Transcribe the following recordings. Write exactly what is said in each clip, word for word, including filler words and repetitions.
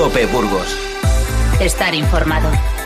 COPE Burgos. Estar informado.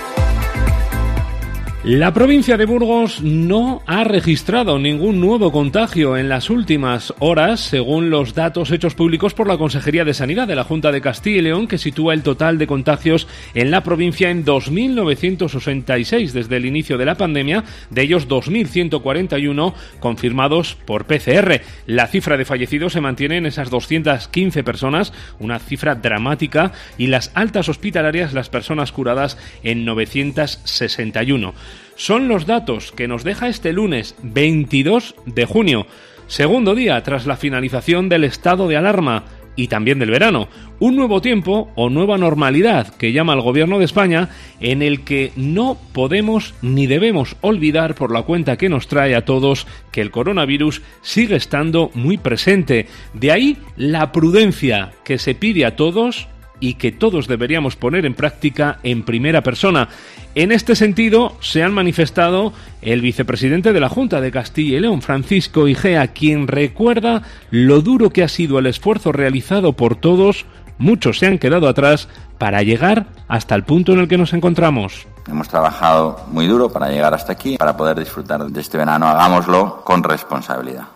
La provincia de Burgos no ha registrado ningún nuevo contagio en las últimas horas, según los datos hechos públicos por la Consejería de Sanidad de la Junta de Castilla y León, que sitúa el total de contagios en la provincia en dos mil novecientos sesenta y seis desde el inicio de la pandemia, de ellos dos mil ciento cuarenta y uno confirmados por P C R. La cifra de fallecidos se mantiene en esas doscientas quince personas, una cifra dramática, y las altas hospitalarias, las personas curadas, en novecientos sesenta y uno. Son los datos que nos deja este lunes veintidós de junio, segundo día tras la finalización del estado de alarma y también del verano. Un nuevo tiempo o nueva normalidad que llama el Gobierno de España, en el que no podemos ni debemos olvidar, por la cuenta que nos trae a todos, que el coronavirus sigue estando muy presente. De ahí la prudencia que se pide a todos y que todos deberíamos poner en práctica en primera persona. En este sentido, se han manifestado el vicepresidente de la Junta de Castilla y León, Francisco Igea, quien recuerda lo duro que ha sido el esfuerzo realizado por todos. Muchos se han quedado atrás para llegar hasta el punto en el que nos encontramos. Hemos trabajado muy duro para llegar hasta aquí, para poder disfrutar de este verano. Hagámoslo con responsabilidad.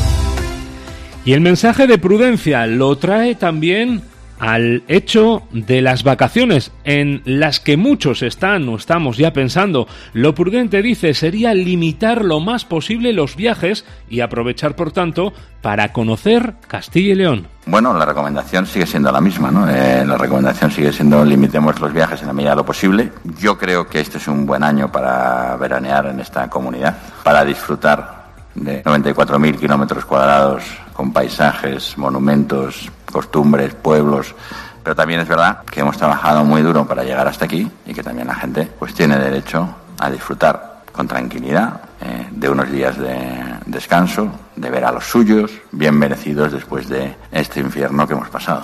Y el mensaje de prudencia lo trae también al hecho de las vacaciones, en las que muchos están o estamos ya pensando. Lo prudente, dice, sería limitar lo más posible los viajes y aprovechar, por tanto, para conocer Castilla y León. Bueno, la recomendación sigue siendo la misma, ¿no? Eh, la recomendación sigue siendo limitemos los viajes en la medida de lo posible. Yo creo que este es un buen año para veranear en esta comunidad, para disfrutar de noventa y cuatro mil kilómetros cuadrados con paisajes, monumentos, costumbres, pueblos, pero también es verdad que hemos trabajado muy duro para llegar hasta aquí y que también la gente pues tiene derecho a disfrutar con tranquilidad eh, de unos días de descanso, de ver a los suyos bien merecidos después de este infierno que hemos pasado.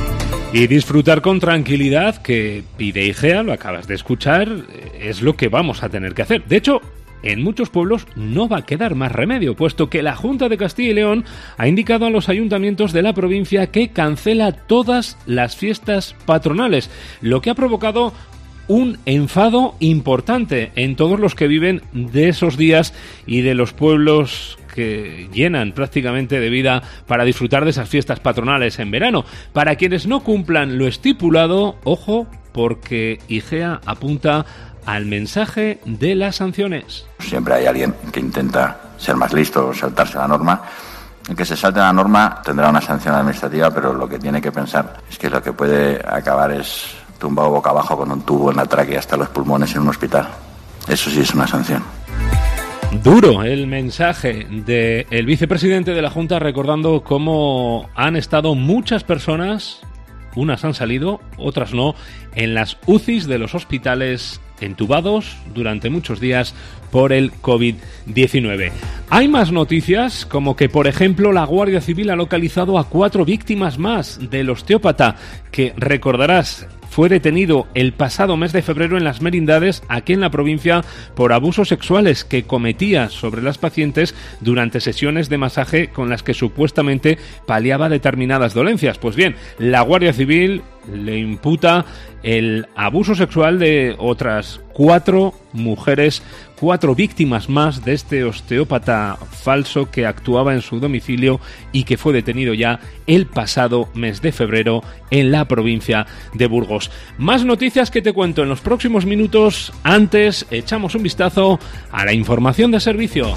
Y disfrutar con tranquilidad, que pide Igea, lo acabas de escuchar, es lo que vamos a tener que hacer. De hecho, en muchos pueblos no va a quedar más remedio, puesto que la Junta de Castilla y León ha indicado a los ayuntamientos de la provincia que cancela todas las fiestas patronales, lo que ha provocado un enfado importante en todos los que viven de esos días y de los pueblos que llenan prácticamente de vida para disfrutar de esas fiestas patronales en verano. Para quienes no cumplan lo estipulado, ojo, porque Igea apunta al mensaje de las sanciones. Siempre hay alguien que intenta ser más listo o saltarse la norma. El que se salte la norma tendrá una sanción administrativa, pero lo que tiene que pensar es que lo que puede acabar es tumbado boca abajo con un tubo en la tráquea hasta los pulmones en un hospital. Eso sí es una sanción. Duro el mensaje del vicepresidente de la Junta, recordando cómo han estado muchas personas, unas han salido, otras no, en las U C Is de los hospitales, entubados durante muchos días por el covid diecinueve. Hay más noticias, como que, por ejemplo, la Guardia Civil ha localizado a cuatro víctimas más del osteópata, que, recordarás, fue detenido el pasado mes de febrero en Las Merindades, aquí en la provincia, por abusos sexuales que cometía sobre las pacientes durante sesiones de masaje con las que supuestamente paliaba determinadas dolencias. Pues bien, la Guardia Civil le imputa el abuso sexual de otras cuatro mujeres, cuatro víctimas más de este osteópata falso que actuaba en su domicilio y que fue detenido ya el pasado mes de febrero en la provincia de Burgos. Más noticias que te cuento en los próximos minutos. Antes, echamos un vistazo a la información de servicio.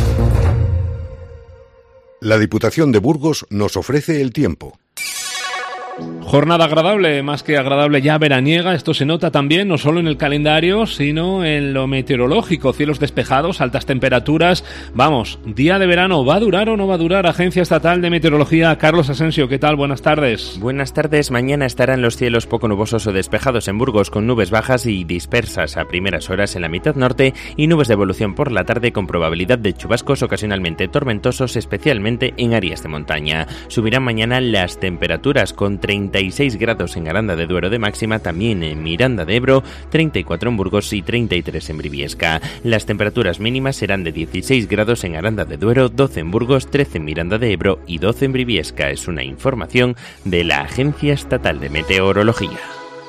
La Diputación de Burgos nos ofrece el tiempo. Jornada agradable, más que agradable, ya veraniega. Esto se nota también no solo en el calendario, sino en lo meteorológico. Cielos despejados, altas temperaturas. Vamos, día de verano. ¿Va a durar o no va a durar? Agencia Estatal de Meteorología. Carlos Asensio, ¿qué tal? Buenas tardes. Buenas tardes. Mañana estarán los cielos poco nubosos o despejados en Burgos, con nubes bajas y dispersas a primeras horas en la mitad norte y nubes de evolución por la tarde con probabilidad de chubascos ocasionalmente tormentosos, especialmente en áreas de montaña. Subirán mañana las temperaturas con treinta y seis grados en Aranda de Duero de máxima, también en Miranda de Ebro, treinta y cuatro en Burgos y treinta y tres en Briviesca. Las temperaturas mínimas serán de dieciséis grados en Aranda de Duero, doce en Burgos, trece en Miranda de Ebro y doce en Briviesca. Es una información de la Agencia Estatal de Meteorología.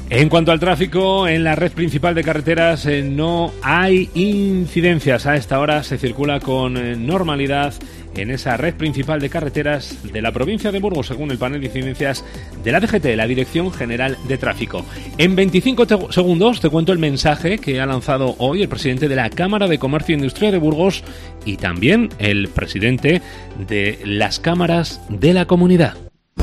En cuanto al tráfico, en la red principal de carreteras eh, no hay incidencias. A esta hora se circula con eh, normalidad en esa red principal de carreteras de la provincia de Burgos, según el panel de incidencias de la D G T, la Dirección General de Tráfico. En veinticinco te- segundos te cuento el mensaje que ha lanzado hoy el presidente de la Cámara de Comercio e Industria de Burgos y también el presidente de las cámaras de la comunidad.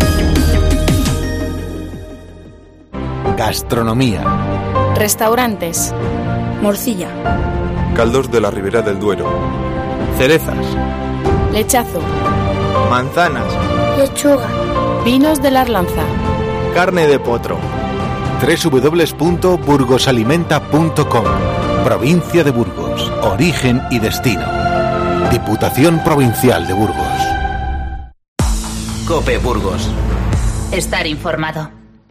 Gastronomía. Restaurantes. Morcilla. Caldos de la Ribera del Duero. Cerezas. Lechazo. Manzanas. Lechuga. Vinos de la Arlanza. Carne de potro. doble u doble u doble u punto burgosalimenta punto com. Provincia de Burgos. Origen y destino. Diputación Provincial de Burgos. COPE Burgos. Estar informado.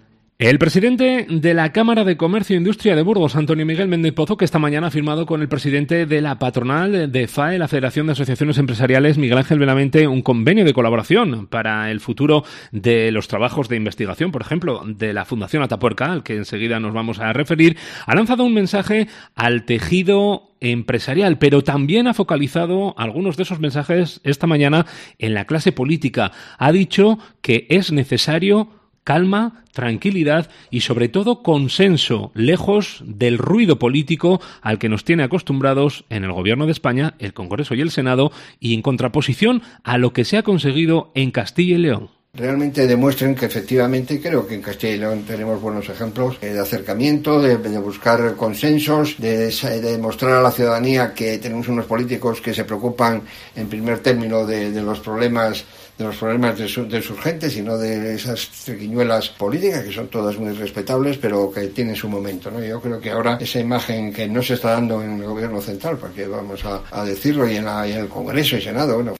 El presidente de la Cámara de Comercio e Industria de Burgos, Antonio Miguel Méndez Pozo, que esta mañana ha firmado con el presidente de la patronal de F A E, la Federación de Asociaciones Empresariales, Miguel Ángel Benavente, un convenio de colaboración para el futuro de los trabajos de investigación, por ejemplo, de la Fundación Atapuerca, al que enseguida nos vamos a referir. Ha lanzado un mensaje al tejido empresarial, pero también ha focalizado algunos de esos mensajes esta mañana en la clase política. Ha dicho que es necesario calma, tranquilidad y sobre todo consenso, lejos del ruido político al que nos tiene acostumbrados en el Gobierno de España, el Congreso y el Senado, y en contraposición a lo que se ha conseguido en Castilla y León. Realmente demuestren que efectivamente, creo que en Castilla y León tenemos buenos ejemplos de acercamiento, de, de buscar consensos, de, de demostrar a la ciudadanía que tenemos unos políticos que se preocupan en primer término de, de los problemas de los problemas de, su, de sus gentes y no de esas triquiñuelas políticas que son todas muy respetables pero que tienen su momento, ¿no? Yo creo que ahora esa imagen que no se está dando en el gobierno central, porque vamos a, a decirlo, y en, la, y en el Congreso y Senado, bueno.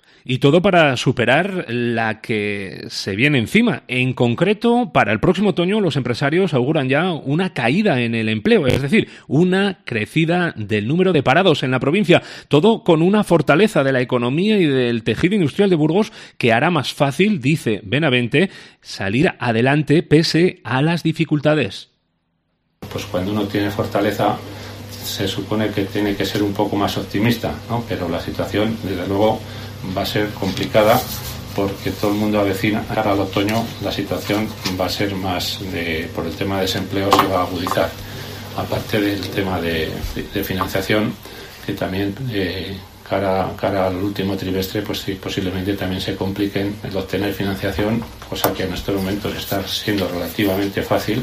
Y todo para superar la que se viene encima. En concreto, para el próximo otoño, los empresarios auguran ya una caída en el empleo, es decir, una crecida del número de parados en la provincia. Todo con una fortaleza de la economía y del tejido industrial de Burgos que hará más fácil, dice Benavente, salir adelante pese a las dificultades. Pues cuando uno tiene fortaleza, se supone que tiene que ser un poco más optimista, ¿no? Pero la situación, desde luego, va a ser complicada porque todo el mundo avecina. Cara al otoño la situación va a ser más de, por el tema de desempleo se va a agudizar, aparte del tema de, de financiación, que también eh, cara, cara al último trimestre pues sí, posiblemente también se compliquen el obtener financiación, cosa que en estos momentos está siendo relativamente fácil.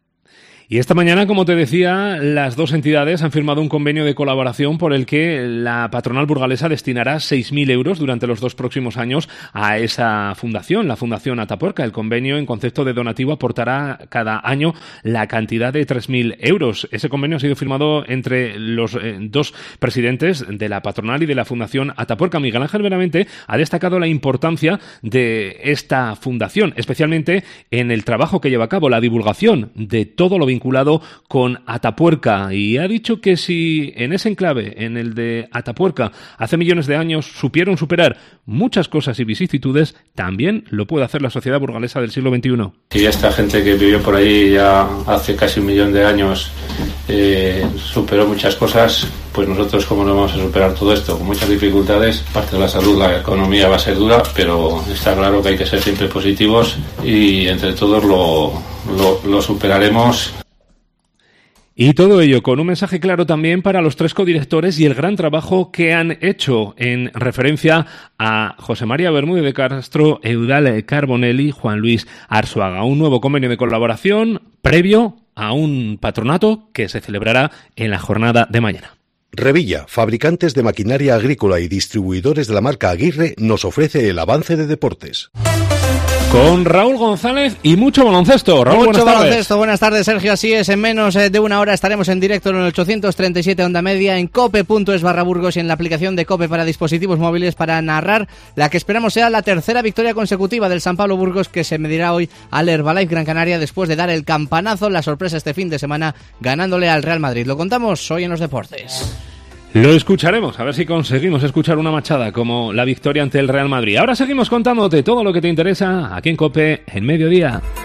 Y esta mañana, como te decía, las dos entidades han firmado un convenio de colaboración por el que la patronal burgalesa destinará seis mil euros durante los dos próximos años a esa fundación, la Fundación Atapuerca. El convenio, en concepto de donativo, aportará cada año la cantidad de tres mil euros. Ese convenio ha sido firmado entre los eh, dos presidentes de la patronal y de la Fundación Atapuerca. Miguel Ángel Benavente ha destacado la importancia de esta fundación, especialmente en el trabajo que lleva a cabo, la divulgación de todo lo vinculado vinculado con Atapuerca, y ha dicho que si en ese enclave, en el de Atapuerca, hace millones de años supieron superar muchas cosas y vicisitudes, también lo puede hacer la sociedad burgalesa del siglo veintiuno. Y esta gente que vivió por ahí ya hace casi un millón de años eh, superó muchas cosas, pues nosotros cómo no vamos a superar todo esto, con muchas dificultades. Parte de la salud, la economía va a ser dura, pero está claro que hay que ser siempre positivos y entre todos lo, lo, lo superaremos. Y todo ello con un mensaje claro también para los tres codirectores y el gran trabajo que han hecho en referencia a José María Bermúdez de Castro, Eudal Carbonelli, Juan Luis Arzuaga. Un nuevo convenio de colaboración previo a un patronato que se celebrará en la jornada de mañana. Revilla, fabricantes de maquinaria agrícola y distribuidores de la marca Aguirre, nos ofrece el avance de deportes. Con Raúl González y mucho baloncesto. Raúl, mucho buenas tardes. baloncesto, buenas tardes, Sergio. Así es, en menos de una hora estaremos en directo en el ochocientos treinta y siete Onda Media, en cope.es barra Burgos y en la aplicación de Cope para dispositivos móviles para narrar la que esperamos sea la tercera victoria consecutiva del San Pablo Burgos, que se medirá hoy al Herbalife Gran Canaria después de dar el campanazo, la sorpresa este fin de semana, ganándole al Real Madrid. Lo contamos hoy en los deportes. Lo escucharemos, a ver si conseguimos escuchar una machada como la victoria ante el Real Madrid. Ahora seguimos contándote todo lo que te interesa aquí en COPE en Mediodía.